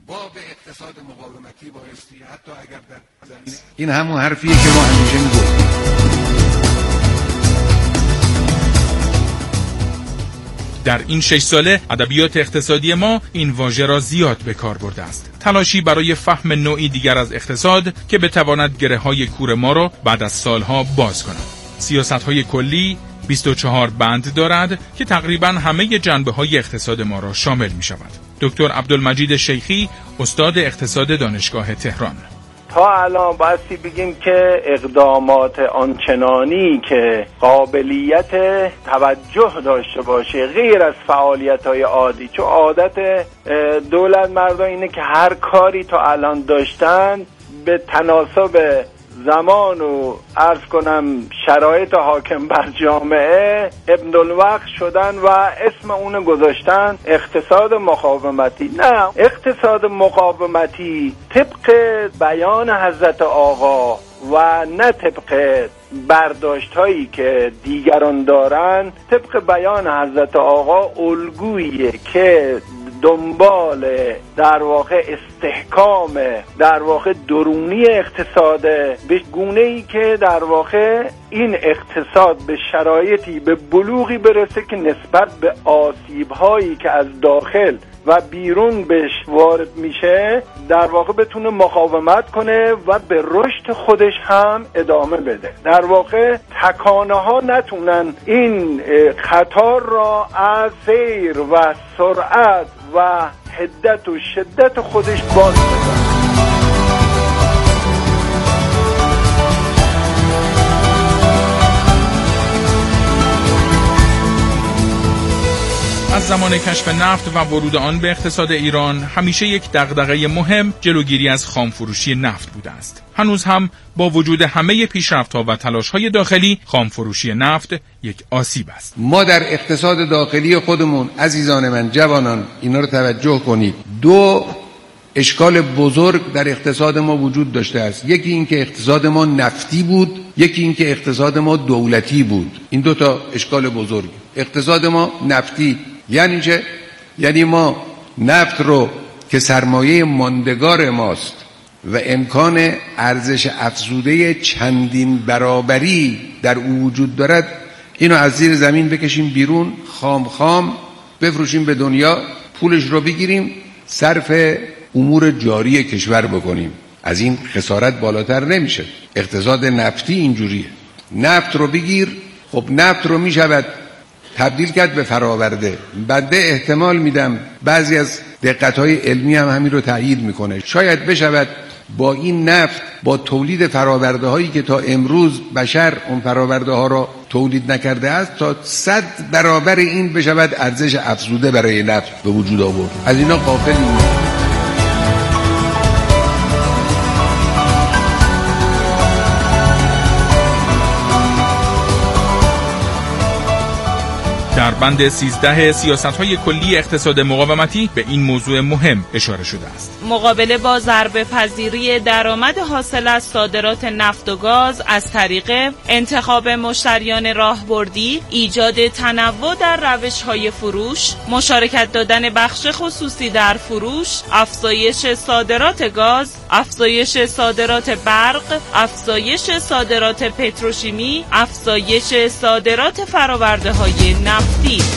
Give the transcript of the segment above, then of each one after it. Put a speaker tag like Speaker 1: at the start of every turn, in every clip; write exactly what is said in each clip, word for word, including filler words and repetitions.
Speaker 1: باب اقتصاد مقاومتی بایستی حتی اگر در این همون حرفیه که ما همیشه میگفتیم.
Speaker 2: در این شش ساله ادبیات اقتصادی ما این واژه را زیاد به کار برده است. تلاشی برای فهم نوعی دیگر از اقتصاد که بتواند گره‌های کور ما را بعد از سالها باز کند. سیاست‌های کلی بیست و چهار بند دارد که تقریباً همه جنبه‌های اقتصاد ما را شامل می‌شود. دکتر عبدالمجید شیخی، استاد اقتصاد دانشگاه تهران:
Speaker 3: تا الان بایستی بگیم که اقدامات آنچنانی که قابلیت توجه داشته باشه غیر از فعالیت‌های عادی، چون عادت دولت مردم اینه که هر کاری تا الان داشتن به تناسب زمان و عرض کنم شرایط حاکم بر جامعه ابن الوقت شدن و اسم اون گذاشتن اقتصاد مقاومتی. نه، اقتصاد مقاومتی طبق بیان حضرت آقا و نه طبق برداشت هایی که دیگران دارن، طبق بیان حضرت آقا الگوییه که دنبال در واقع استحکام در واقع درونی اقتصاد به گونه‌ای که در واقع این اقتصاد به شرایطی به بلوغی برسه که نسبت به آسیب‌هایی که از داخل و بیرون بهش وارد میشه در واقع بتونه مقاومت کنه و به رشد خودش هم ادامه بده. در واقع تکانه ها نتونن این خطار را از سیر و سرعت و حدت و شدت خودش باز بدن.
Speaker 2: از زمان کشف نفت و ورود آن به اقتصاد ایران همیشه یک دغدغه مهم جلوگیری از خامفروشی نفت بوده است. هنوز هم با وجود همه پیشرفت‌ها و تلاش‌های داخلی، خامفروشی نفت یک آسیب است.
Speaker 1: ما در اقتصاد داخلی خودمون، عزیزان من، جوانان، اینا رو توجه کنید. دو اشکال بزرگ در اقتصاد ما وجود داشته است. یکی این که اقتصاد ما نفتی بود، یکی این که اقتصاد ما دولتی بود. این دو تا اشکال بزرگ. اقتصاد ما نفتی یعنی چه؟ یعنی ما نفت رو که سرمایه ماندگار ماست و امکان ارزش افزوده چندین برابری در او وجود دارد، اینو از زیر زمین بکشیم بیرون، خام خام بفروشیم به دنیا، پولش رو بگیریم، صرف امور جاری کشور بکنیم. از این خسارت بالاتر نمیشه. اقتصاد نفتی اینجوریه. نفت رو بگیر، خب نفت رو میشود تبدیل کرد به فراورده. بنده احتمال میدم بعضی از دقت‌های علمی هم همین رو تأیید میکنه. شاید بشود با این نفت، با تولید فراورده هایی که تا امروز بشر اون فراورده ها را تولید نکرده است، تا صد برابر این بشود ارزش افزوده برای نفت به وجود آورد. از اینا غافل نیست.
Speaker 2: در بند سیزده سیاست‌های کلی اقتصاد مقاومتی به این موضوع مهم اشاره شده است.
Speaker 4: مقابله با ضربه پذیری درآمد حاصل از صادرات نفت و گاز از طریق انتخاب مشتریان راهبردی، ایجاد تنوع در روش‌های فروش، مشارکت دادن بخش خصوصی در فروش، افزایش صادرات گاز، افزایش صادرات برق، افزایش صادرات پتروشیمی، افزایش صادرات فرآورده‌های نفت.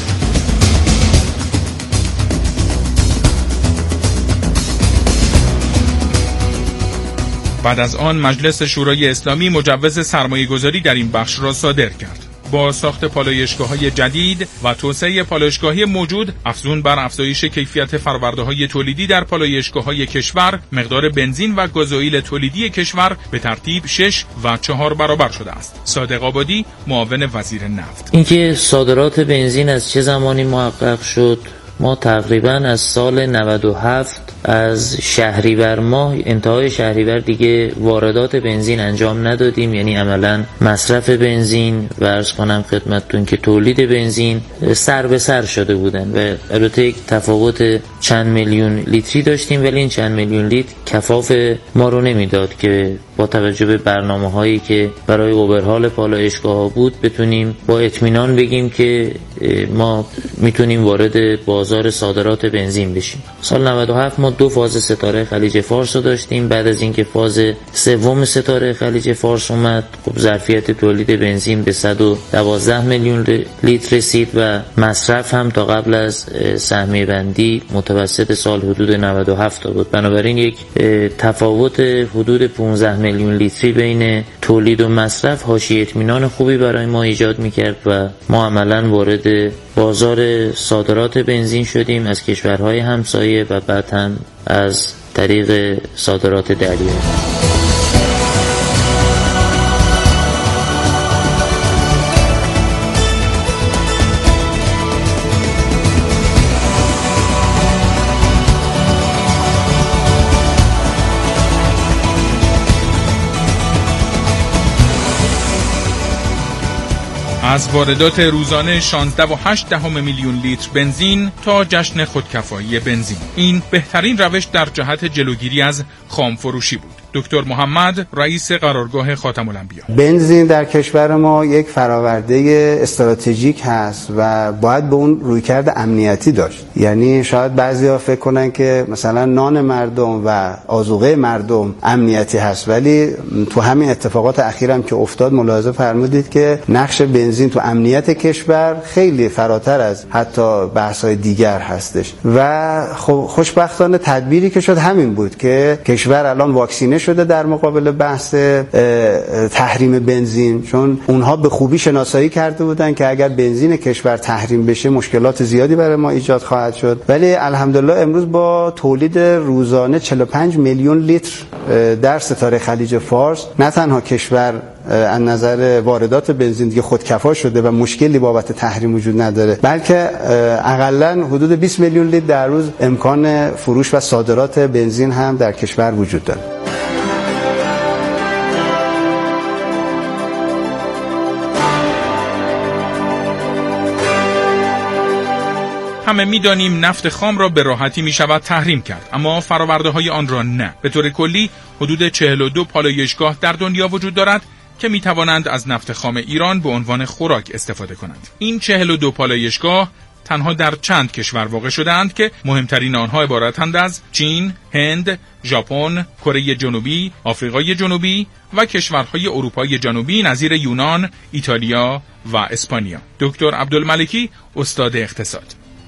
Speaker 2: بعد از آن مجلس شورای اسلامی مجوز سرمایه‌گذاری در این بخش را صادر کرد. با ساخت پالایشگاه‌های جدید و توسعه پالایشگاهی موجود، افزون بر افزایش کیفیت فرورده‌های تولیدی در پالایشگاه‌های کشور، مقدار بنزین و گازوئیل تولیدی کشور به ترتیب شش و چهار برابر شده است. صادق آبادی، معاون وزیر نفت:
Speaker 5: اینکه صادرات بنزین از چه زمانی محقق شد؟ ما تقریبا از سال نود و هفت از شهریور ماه، انتهای شهریور دیگه واردات بنزین انجام ندادیم، یعنی عملا مصرف بنزین و عرض کنم خدمتتون که تولید بنزین سر به سر شده بودن و البته یک تفاوت چند میلیون لیتری داشتیم، ولی این چند میلیون لیتر کفاف ما رو نمیداد که با توجه به برنامه‌هایی که برای اوورهال پالایشگاه‌ها بود بتونیم با اطمینان بگیم که ما میتونیم وارد بازار صادرات بنزین بشیم. سال نود و هفت ما دو فاز ستاره خلیج فارس رو داشتیم. بعد از اینکه فاز سوم ستاره خلیج فارس اومد، خب ظرفیت تولید بنزین به صد و دوازده میلیون لیتر رسید و مصرف هم تا قبل از سهمیه بندی متوسط سال حدود نود و هفت بود. بنابراین یک تفاوت حدود پانزده میلیون لیتری بین تولید و مصرف حاشیه اطمینان خوبی برای ما ایجاد میکرد و ما عملاً وارد بازار صادرات بنزین شدیم از کشورهای همسایه و بعد هم از طریق صادرات دریایی.
Speaker 2: از واردات روزانه شانزده و هشت دهم میلیون لیتر بنزین تا جشن خودکفایی بنزین، این بهترین روش در جهت جلوگیری از خامفروشی بود. دکتر محمد، رئیس قرارگاه خاتم الانبیا:
Speaker 6: بنزین در کشور ما یک فراورده استراتژیک هست و باید به اون رویکرد امنیتی داشت. یعنی شاید بعضیا فکر کنن که مثلا نان مردم و آذوقه مردم امنیتی هست، ولی تو همین اتفاقات اخیرم که افتاد ملاحظه فرمودید که نقش بنزین تو امنیت کشور خیلی فراتر از حتی بحث‌های دیگر هستش و خوشبختانه تدبیری که شد همین بود که کشور الان واکسینه شده در مقابل بحث تحریم بنزین، چون اونها به خوبی شناسایی کرده بودن که اگر بنزین کشور تحریم بشه مشکلات زیادی برای ما ایجاد خواهد شد. ولی الحمدلله امروز با تولید روزانه چهل و پنج میلیون لیتر در ستاره خلیج فارس نه تنها کشور از نظر واردات بنزین دیگه خودکفا شده و مشکلی بابت تحریم وجود نداره، بلکه اقلاً حدود بیست میلیون لیتر در روز امکان فروش و صادرات بنزین هم در کشور وجود داره.
Speaker 2: همه می‌دانیم نفت خام را به راحتی می‌شود تحریم کرد، اما فرآورده‌های آن را نه. به طور کلی حدود چهل و دو پالایشگاه در دنیا وجود دارد که می‌توانند از نفت خام ایران به عنوان خوراک استفاده کنند. این چهل و دو پالایشگاه تنها در چند کشور واقع شده‌اند که مهمترین آنها عبارتند از چین، هند، ژاپن، کره جنوبی، آفریقای جنوبی و کشورهای اروپای جنوبی نظیر یونان، ایتالیا و اسپانیا. دکتر عبدالملکی، استاد اقتصاد: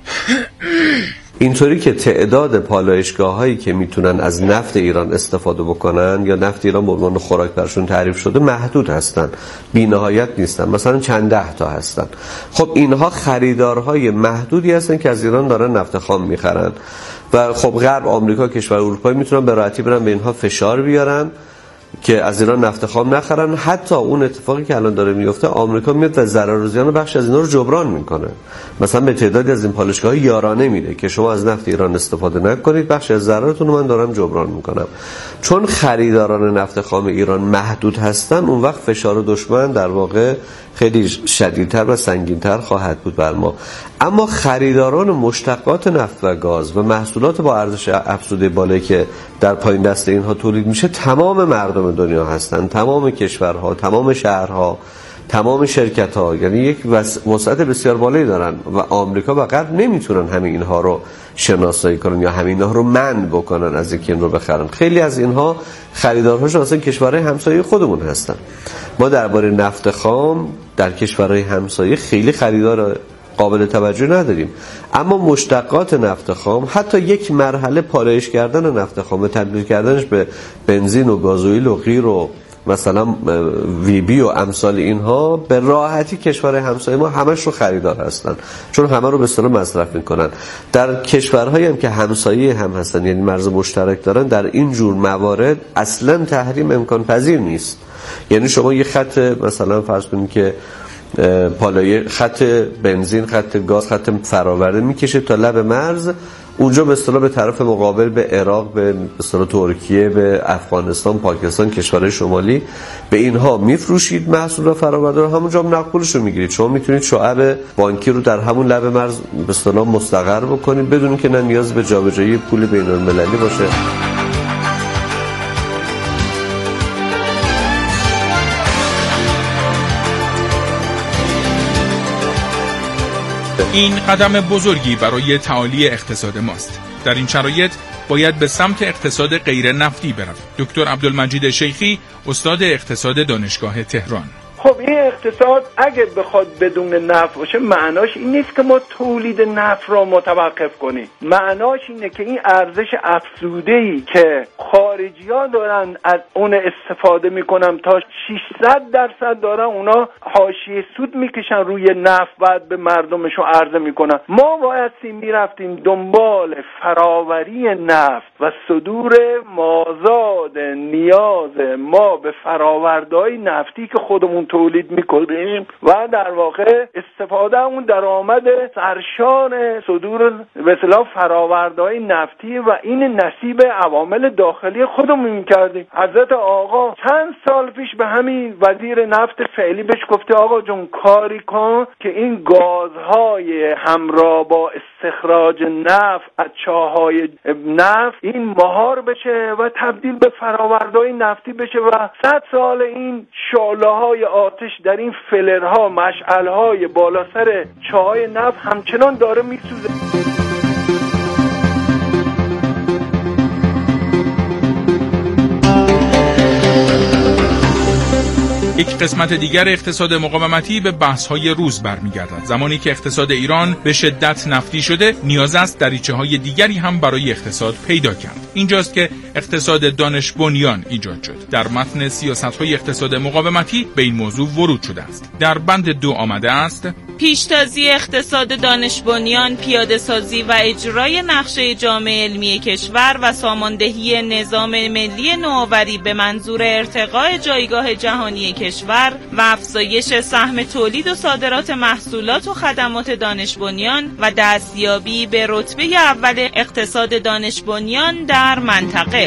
Speaker 7: اینطوری که تعداد پالایشگاه‌هایی که میتونن از نفت ایران استفاده بکنن یا نفت ایران به عنوان خوراک برشون تعریف شده محدود هستن، بی‌نهایت نیستن، مثلا چند ده تا هستن. خب اینها خریدارهای محدودی هستن که از ایران دارن نفت خام میخرن و خب غرب، آمریکا، کشور اروپایی میتونن به راحتی برن به اینها فشار بیارن که از ایران نفت خام نخرن. حتی اون اتفاقی که الان داره میفته، آمریکا میاد و ضرر و زیان بخش از اینا رو جبران میکنه. مثلا به تعدادی از این پالایشگاه‌ها یارانه میده که شما از نفت ایران استفاده نکنید، بخش از ضررتون رو من دارم جبران میکنم. چون خریداران نفت خام ایران محدود هستن، اون وقت فشار دشمن در واقع خیلی شدیدتر و سنگینتر خواهد بود بر ما. اما خریداران مشتقات نفت و گاز و محصولات با ارزش افزوده بالایی که در پایین دست اینها تولید میشه تمام مردم دنیا هستن، تمام کشورها، تمام شهرها، تمام شرکت‌ها، یعنی یک وسعت بسیار بالایی دارن و آمریکا و غرب نمیتونن همه اینها رو شناسایی کنن یا همه اینها رو منع بکنن از اینکه این رو بخرن. خیلی از اینها خریدارهاشون اصلا کشورهای همسایه خودمون هستن. ما درباره نفت خام در کشورهای همسایه خیلی خریدار قابل توجه نداریم، اما مشتقات نفت خام، حتی یک مرحله پالایش کردن نفت خام و تبدیل کردنش به بنزین و گازوئیل و غیر و مثلا وی بی و امثال اینها، به راحتی کشورهای همسایه ما همش رو خریدار هستن، چون همه رو به اصطلاح مصرف میکنن. در کشورهایی هم که همسایه هم هستن، یعنی مرز مشترک دارن، در این جور موارد اصلا تحریم امکان پذیر نیست. یعنی شما یه خط مثلا فرض کنید که پالایه خط بنزین، خط گاز، خط فراورده میکشه تا لب مرز، اونجا به اصطلاح به طرف مقابل به عراق، به اصطلاح ترکیه، به افغانستان، پاکستان، کشورهای شمالی به اینها میفروشید محصول و فرآورده رو، همونجا هم نقد پولش رو میگیرید. شما میتونید شعب بانکی رو در همون لبه مرز به اصطلاح مستقر بکنید بدون اینکه نه نیاز به جابجایی پول بین‌المللی باشه.
Speaker 2: این قدم بزرگی برای تعالی اقتصاد ماست. در این شرایط باید به سمت اقتصاد غیر نفتی برویم. دکتر عبدالمجید شیخی، استاد اقتصاد دانشگاه تهران.
Speaker 3: خب این اقتصاد اگه بخواد بدون نفت باشه معناش این نیست که ما تولید نفت را متوقف کنیم. معناش اینه که این ارزش افزوده‌ای که خارجی‌ها دارن از اون استفاده میکنن تا ششصد درصد دارن اونا حاشیه سود میکشن روی نفت، بعد به مردمشون عرضه میکنن. ما باید میرفتیم دنبال فراوری نفت و صدور مازاد نیاز ما به فرآورده‌های نفتی که خودمون تولید میکنیم و در واقع استفاده اون درآمد سرشار صدور به اصطلاح فرآورده‌های نفتی و این نصیب عوامل داخلی خودمون میکردیم. حضرت آقا چند سال پیش به همین وزیر نفت فعلی بهش گفته آقا جون کاری کن که این گازهای همراه با استخراج نفت از چاهای نفت این مهار بشه و تبدیل به فرآورده‌های نفتی بشه و صد سال این شعله‌های آتش در این فلرها مشعل‌های بالا سر چاهای نفت همچنان داره میسوزه.
Speaker 2: یک قسمت دیگر اقتصاد مقاومتی به بحث‌های روز برمیگردد. زمانی که اقتصاد ایران به شدت نفتی شده، نیاز است دریچه‌های دیگری هم برای اقتصاد پیدا کرد. اینجاست که اقتصاد دانش بنیان ایجاد شد. در متن سیاست‌های اقتصاد مقاومتی به این موضوع ورود شده است. در بند دو آمده است:
Speaker 4: پیشتازی اقتصاد دانش بنیان، پیاده سازی و اجرای نقشه جامعه علمی کشور و ساماندهی نظام ملی نوآوری به منظور ارتقاء جایگاه جهانی کشور و افزایش سهم تولید و صادرات محصولات و خدمات دانش بنیان و دستیابی به رتبه اول اقتصاد دانش بنیان در منطقه.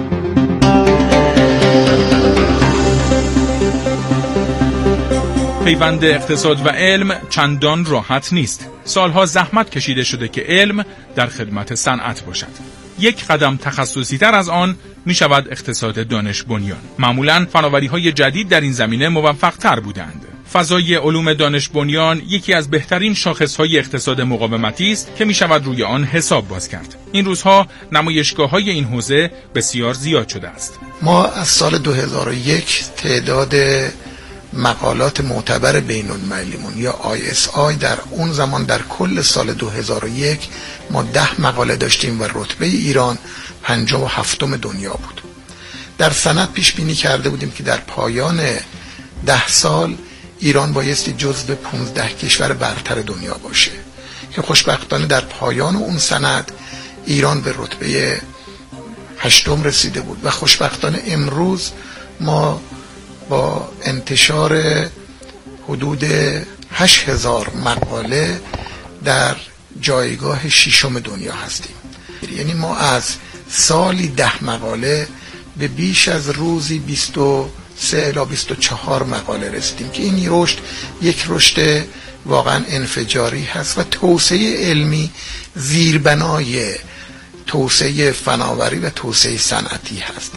Speaker 2: پیوند اقتصاد و علم چندان راحت نیست. سالها زحمت کشیده شده که علم در خدمت صنعت باشد. یک قدم تخصصی تر از آن می شود اقتصاد دانش بنیان. معمولاً فناوری‌های جدید در این زمینه موفق تر بودند. فضای علوم دانش بنیان یکی از بهترین شاخص‌های اقتصاد مقاومتی است که می شود روی آن حساب باز کرد. این روزها نمایشگاه‌های این حوزه بسیار زیاد شده است.
Speaker 8: ما از سال دو هزار و یک تعداد مقالات معتبر بین المللیمون یا آی اس آی در اون زمان در کل سال دو هزار و یک ما ده مقاله داشتیم و رتبه ایران پنجاه و هفتم دنیا بود. در سند پیش بینی کرده بودیم که در پایان ده سال ایران بایستی جزو پانزده کشور برتر دنیا باشه که خوشبختانه در پایان اون سند ایران به رتبه هشتم رسیده بود و خوشبختانه امروز ما با انتشار حدود هشت هزار مقاله در جایگاه ششم دنیا هستیم. یعنی ما از سالی ده مقاله به بیش از روزی بیست و سه الی بیست و چهار مقاله رسیدیم که این رشد یک رشد واقعا انفجاری هست و توسعه علمی زیربنای توسعه فناوری و توسعه صنعتی هست.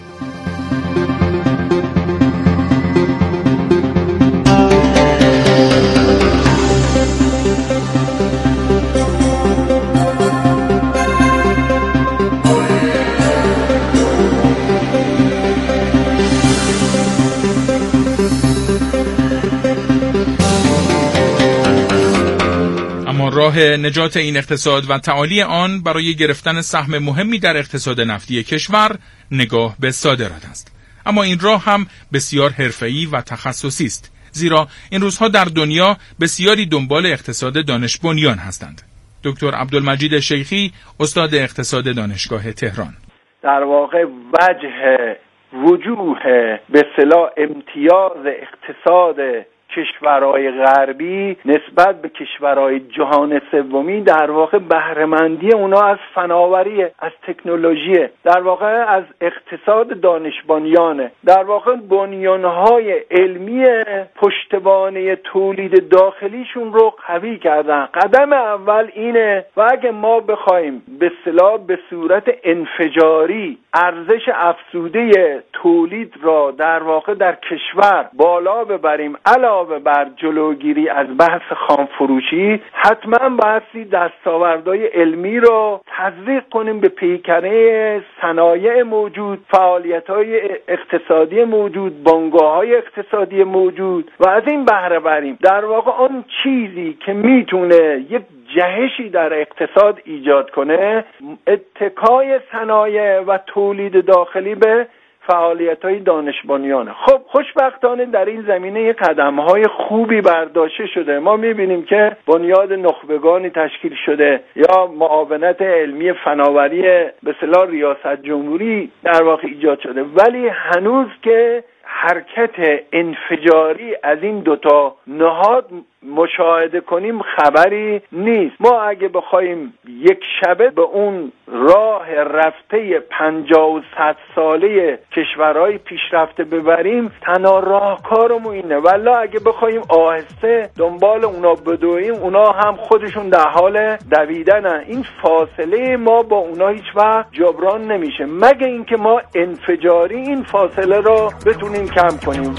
Speaker 2: راه نجات این اقتصاد و تعالی آن برای گرفتن سهم مهمی در اقتصاد نفتی کشور نگاه به صادرات است. اما این راه هم بسیار حرفه‌ای و تخصصی است، زیرا این روزها در دنیا بسیاری دنبال اقتصاد دانش بنیان هستند. دکتر عبدالمجید شیخی، استاد اقتصاد دانشگاه تهران:
Speaker 3: در واقع وجه وجوه به اصطلاح امتیاز اقتصاد کشورهای غربی نسبت به کشورهای جهان سومی در واقع بهره‌مندی اونا از فناوری، از تکنولوژی، در واقع از اقتصاد دانشبانیانه، در واقع بنیانهای علمی پشتوانه تولید داخلیشون رو قوی کردن. قدم اول اینه و اگه ما بخوایم به اصطلاح به صورت انفجاری ارزش افزوده تولید را در واقع در کشور بالا ببریم علاوه بر جلوگیری از بحث خامفروشی، حتما بحثی دستاوردهای علمی را تزریق کنیم به پیکره صنایع موجود، فعالیت‌های اقتصادی موجود، بنگاه‌های اقتصادی موجود و از این بهره بریم. در واقع آن چیزی که میتونه یک جهشی در اقتصاد ایجاد کنه، اتکای صنایع و تولید داخلی به فعالیت‌های دانشبانیانه. خب خوشبختانه در این زمینه قدم‌های خوبی برداشته شده. ما می‌بینیم که بنیاد نخبگانی تشکیل شده یا معاونت علمی فناوری به اصطلاح ریاست جمهوری در واقع ایجاد شده، ولی هنوز که حرکت انفجاری از این دوتا نهاد مشاهده کنیم خبری نیست. ما اگه بخوایم یک شبه به اون راه رفته پنجاه و صد ساله کشورهای پیشرفته ببریم، تنها راهکارمون اینه. والا اگه بخوایم آهسته دنبال اونا بدویم، اونا هم خودشون در حال دویدنن. این فاصله ما با اونا هیچ وقت جبران نمیشه، مگه اینکه ما انفجاری این فاصله رو بتونیم کم کنیم.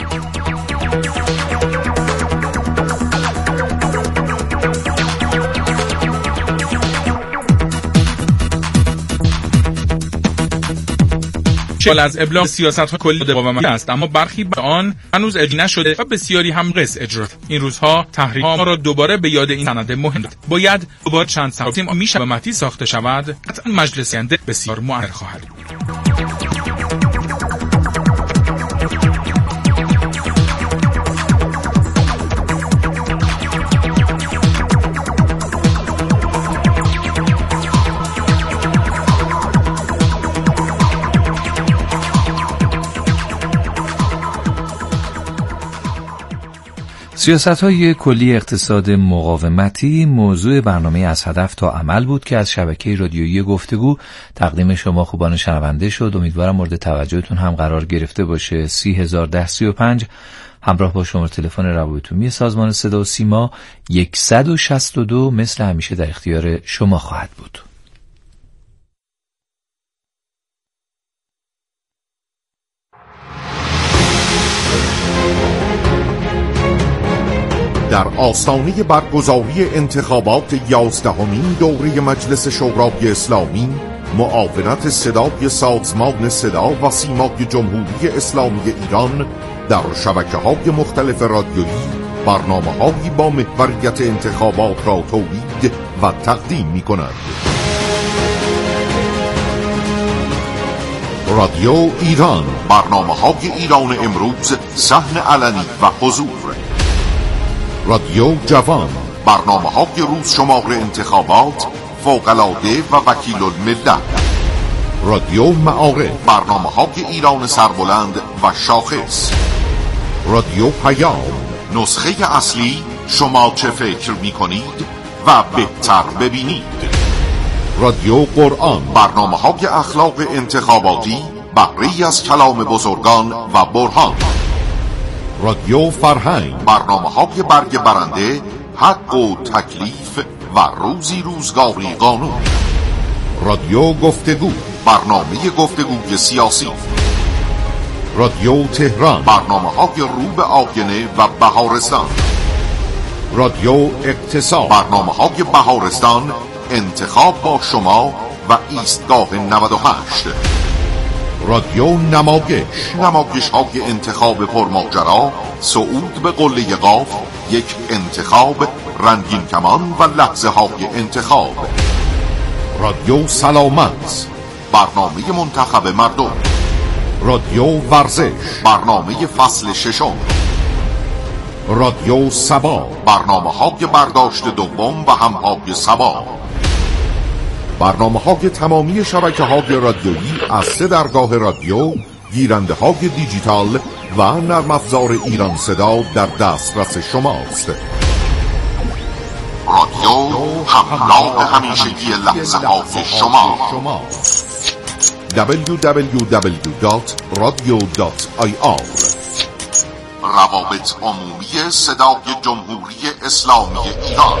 Speaker 2: شال از ابلاغ سیاست‌ها کلی مقاومت است، اما برخی به آن هنوز اجرا نشده و بسیاری هم قص اجرا. این روزها تحریک‌ها را دوباره به یاد این سند مهم داد. باید دوباره چند ساعتی میشه به مهدی ساخته شود. قطعا مجلس آینده بسیار مؤثر خواهد بود.
Speaker 9: سیاست‌های کلی اقتصاد مقاومتی موضوع برنامه از هدف تا عمل بود که از شبکه رادیویی گفتگو تقدیم شما خوبان شنونده شد. امیدوارم مورد توجهتون هم قرار گرفته باشه. سی هزار و ده سی و پنج همراه با شماره تلفن روابط عمومی سازمان صدا و سیما صد و شصت و دو مثل همیشه در اختیار شما خواهد بود.
Speaker 10: در آستانه برگزاری انتخابات یازدهمین دوره مجلس شورای اسلامی، معاونت صدای سازمان صدا و سیمای جمهوری اسلامی ایران در شبکه‌های مختلف رادیویی برنامه‌هایی با محوریت انتخابات را تولید و تقدیم می‌کند. رادیو ایران، برنامه‌های ایران امروز، صحن علنی و حضور. رادیو جوان، برنامه‌های روز شمار انتخابات، فوق‌العاده و وکیل الملت. رادیو معارف، برنامه‌های ایران سربلند و شاخص. رادیو پیام، نسخه اصلی شما چه فکر می‌کنید و بهتر ببینید. رادیو قرآن، برنامه‌های اخلاق انتخاباتی، بهره‌ای از کلام بزرگان و برهان. رادیو فرهنگ، برنامه‌های برگ برنده، حق و تکلیف و روزی روزگاری قانون. رادیو گفتگو، برنامه گفتگوی سیاسی. رادیو تهران، برنامه‌های رو به آینه و بهارستان. رادیو اقتصاد، برنامه‌های بهارستان، انتخاب با شما و ایستگاه نود و هشت. رادیو نمایش، نمایش های انتخاب پرماجرا، صعود به قله قاف، یک انتخاب، رنگین کمان و لحظه های انتخاب. رادیو سلامت، برنامه منتخب مردم. رادیو ورزش، برنامه فصل ششم. رادیو سبا، برنامه های برداشت دوم و همهای سبا. برنامه های تمامی شبکه های رادیویی از سه درگاه رادیو گیرنده های دیجیتال و نرم افزار ایران صدا در دسترس شماست.
Speaker 11: رادیو همراه همیشگی لحظه های شما.
Speaker 10: دبلیو دبلیو دبلیو دات رادیو دات آی آر
Speaker 11: روابط عمومی صدای جمهوری اسلامی ایران.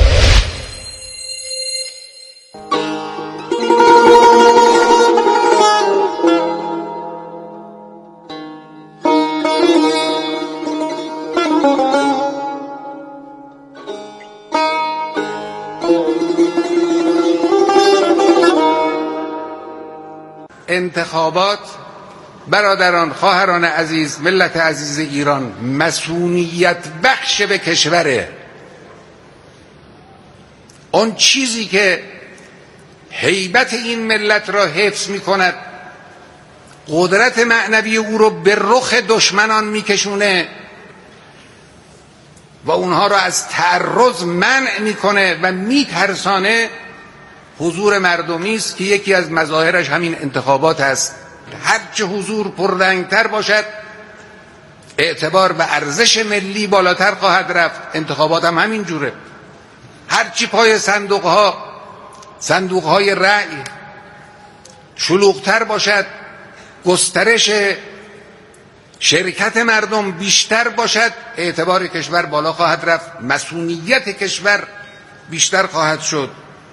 Speaker 1: انتخابات برادران، خواهران عزیز، ملت عزیز ایران، مسئولیت بخش به کشوره. اون چیزی که هیبت این ملت را حفظ می کند، قدرت معنوی او رو به رخ دشمنان می کشونه و اونها را از تعرض منع می کنه و می ترسانه، حضور مردمی است که یکی از مظاهرش همین انتخابات است. هرچه حضور پررنگتر باشد، اعتبار به ارزش ملی بالاتر خواهد رفت. انتخابات هم همین جوره. هرچی پای صندوق ها صندوق های رأی شلوغتر باشد، گسترش شرکت مردم بیشتر باشد، اعتبار کشور بالا خواهد رفت، مسئولیت کشور بیشتر خواهد شد.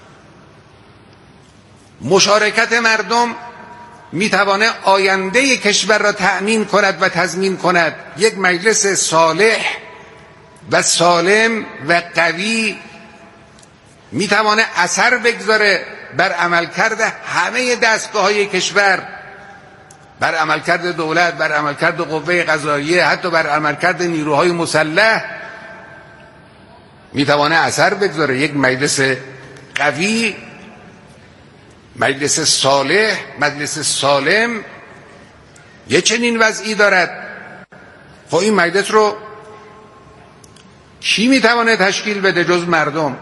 Speaker 1: مشارکت مردم میتوانه آینده کشور را تأمین کند و تضمین کند. یک مجلس صالح و سالم و قوی میتوانه اثر بگذاره بر عملکرد همه دستگاه‌های کشور، بر عملکرد دولت، بر عملکرد قوه قضاییه، حتی بر عملکرد نیروهای مسلح میتوانه اثر بگذاره. یک مجلس قوی، مجلس صالح، مجلس سالم یه چنین وضعی دارد. خب این مجلس رو کی میتوانه تشکیل بده جز مردم؟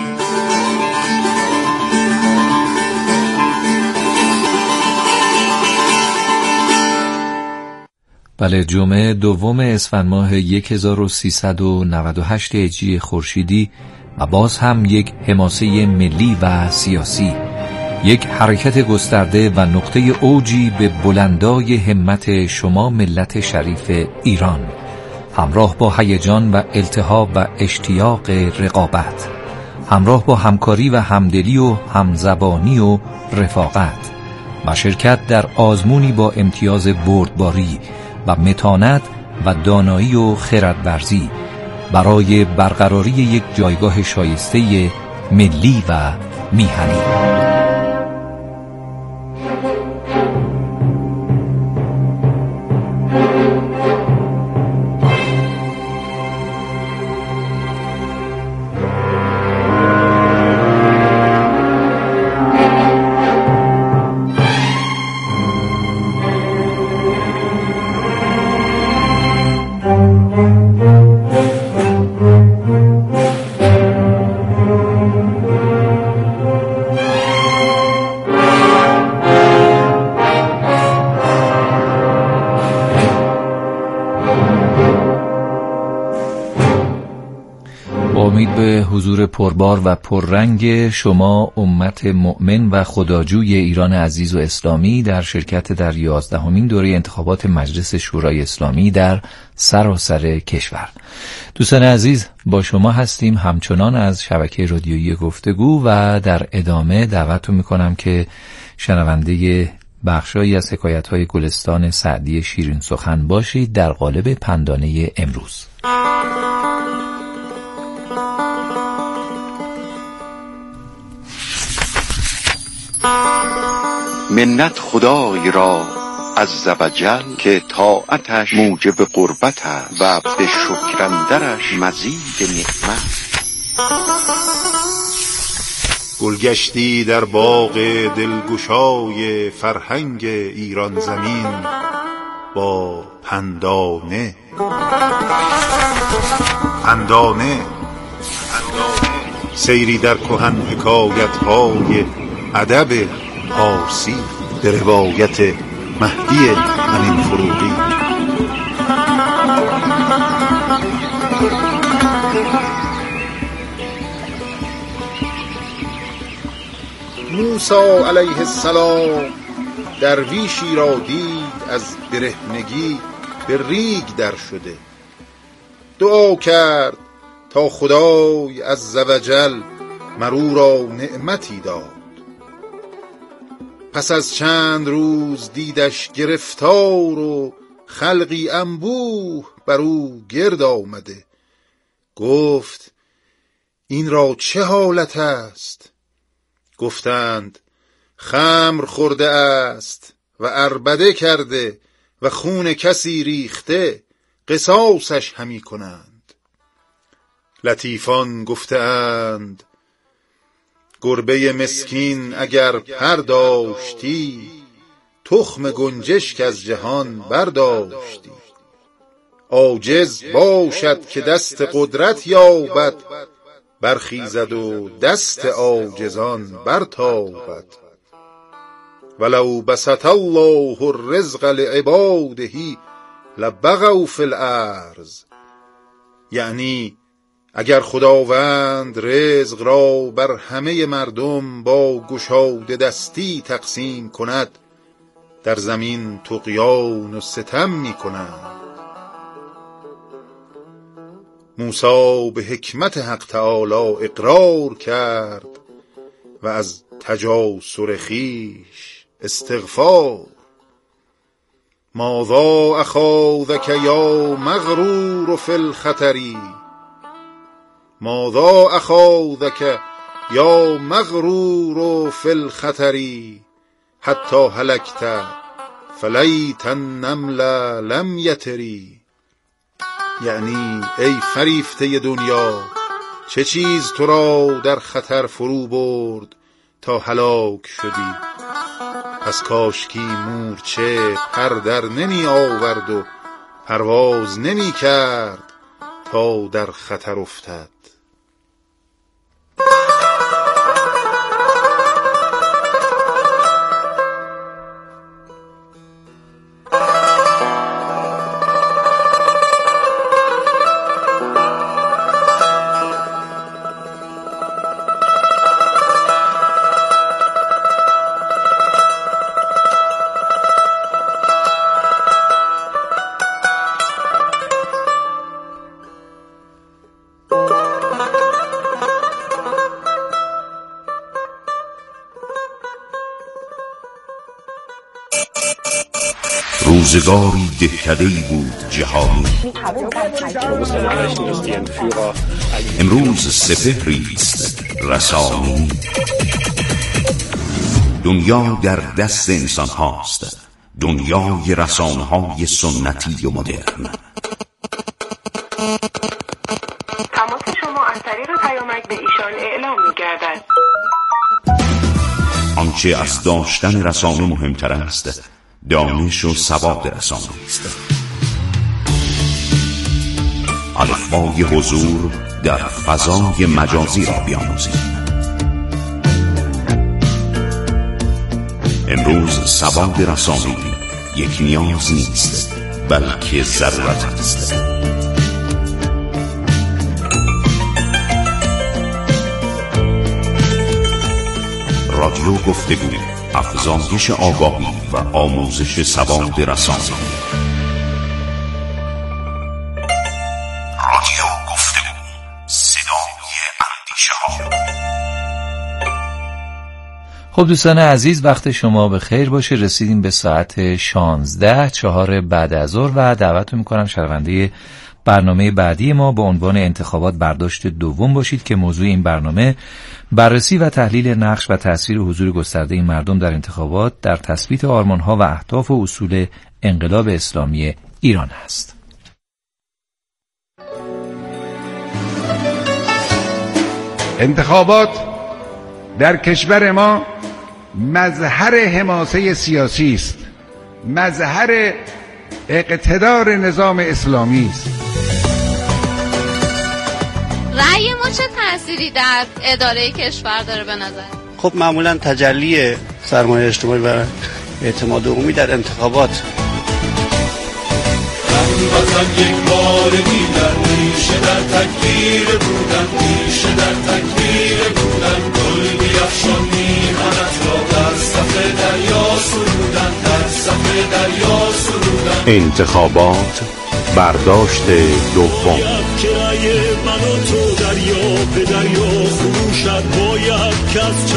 Speaker 9: بله، جمعه دوم اسفند ماه هزار و سیصد و نود و هشت هجری خورشیدی و باز هم یک حماسه ملی و سیاسی، یک حرکت گسترده و نقطه اوجی به بلندای همت شما ملت شریف ایران، همراه با هیجان و التهاب و اشتیاق رقابت، همراه با همکاری و همدلی و همزبانی و رفاقت و شرکت در آزمونی با امتیاز بردباری و متانت و دانایی و خردورزی برای برقراری یک جایگاه شایسته ملی و میهنی. امید به حضور پربار و پررنگ شما امت مؤمن و خداجوی ایران عزیز و اسلامی در شرکت در یازدهمین دوره انتخابات مجلس شورای اسلامی در سراسر کشور. دوستان عزیز، با شما هستیم همچنان از شبکه رادیویی گفتگو و در ادامه دعوتتون میکنم که شنونده بخشایی از حکایت‌های گلستان سعدی شیرین سخن باشید در قالب پندانه امروز.
Speaker 11: منت خدای را عز و جل که طاعتش موجب قربت است و به شکرندرش مزید نعمت.
Speaker 12: گلگشتی در باغ دلگشای فرهنگ ایران زمین با پندانه پندانه سیری در کهن حکایت های ادب پارسی به روایت مهدی امین فروغی. موسی علیه السلام درویشی را دید از برهنگی به ریگ در شده. دعا کرد تا خدای عز و جل مرو را نعمتی داد. پس از چند روز دیدش گرفتار و خلقی انبوه بر او گرد آمده. گفت این را چه حالت است؟ گفتند خمر خورده است و عربده کرده و خون کسی ریخته، قصاصش همی کنند. لطیفان گفته اند گربه مسکین اگر پر داشتی، تخم گنجشک از جهان برداشتی. عاجز باشد که دست قدرت یابد، برخیزد و دست عاجزان برتابد. ولو بسط الله الرزق لعباده لبغوا فی الارض. یعنی اگر خداوند رزق را بر همه مردم با گشاده دستی تقسیم کند، در زمین طغیان و ستم می کنند. موسی به حکمت حق تعالی اقرار کرد و از تجاسر خویش استغفار. ماذا اخاذک یا مغرور فی الخطری، ماذا اخاذک یا مغرور فی الخطری، حتی هلکت فلیت النمل لم یتری. یعنی ای فریفته دنیا، چه چیز تو را در خطر فرو برد تا هلاک شدی؟ پس کاشکی مورچه پر در نمی آورد و پرواز نمی کرد تا در خطر افتد.
Speaker 13: روزگاری دهکده‌ای بود جهانی. امروز سپهری است رسانی. دنیا در دست انسان هاست، دنیای رسانه های سنتی و مدرن.
Speaker 14: تماس شما از طریق پیامک به ایشان اعلام می‌گردد.
Speaker 13: آنچه از داشتن رسانه مهمتر است، دانش و سواد رسانه است. الفبای حضور در فضای مجازی را بیاموزید. امروز سواد رسانه‌ای یک نیاز نیست، بلکه ضرورت است. رادیو گفتگو، افزایش آگاهی و آموزش سواد رسانه‌ای. رادیو گفتگو، صدای اندیشه‌ها.
Speaker 9: خب دوستان عزیز، وقت شما به خیر باشه. رسیدیم به ساعت شانزده چهار بعد از ظهر و دعوتتون می‌کنم شنونده برنامه بعدی ما با عنوان انتخابات برداشت دوم باشید که موضوع این برنامه بررسی و تحلیل نقش و تأثیر حضور گسترده مردم در انتخابات در تثبیت آرمان‌ها و اهداف و اصول انقلاب اسلامی ایران است.
Speaker 1: انتخابات در کشور ما مظهر حماسه سیاسی است، مظهر اقتدار نظام اسلامی است.
Speaker 15: رأی ما چه تأثیری در اداره کشور داره به نظر؟
Speaker 6: خب معمولا تجلی سرمایه اجتماعی و
Speaker 16: اعتماد عمومی در انتخابات.
Speaker 17: وطن یک بار دیگر میشه در تکبیر بودن، میشه در تکبیر بودن، گل بیفشان میهنت را در صف دریا سرودن، در صف دریا سرودن.
Speaker 13: انتخابات برداشت دوم.
Speaker 17: که رأی من و تو دریا به دریا خروشد، باید که از